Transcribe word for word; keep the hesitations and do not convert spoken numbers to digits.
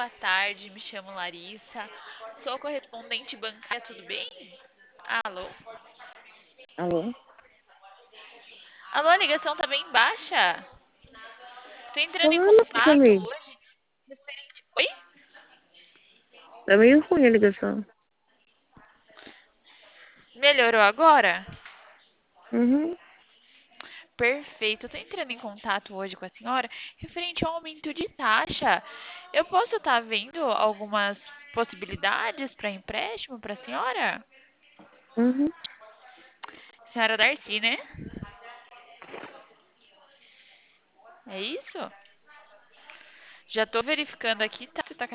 boa tarde. Me chamo Larissa. Sou correspondente bancária, tudo bem? Alô? Alô? Alô, a ligação tá bem baixa. Tô entrando em Falando aqui contato comigo. hoje referente. Oi? Tá meio ruim a ligação. Melhorou agora? Uhum, Perfeito. Eu tô entrando em contato hoje com a senhora referente ao aumento de taxa. Eu posso estar vendo algumas possibilidades para empréstimo para a senhora? uhum. Senhora Darcy, né? É isso? Já tô verificando aqui, tá? Você tá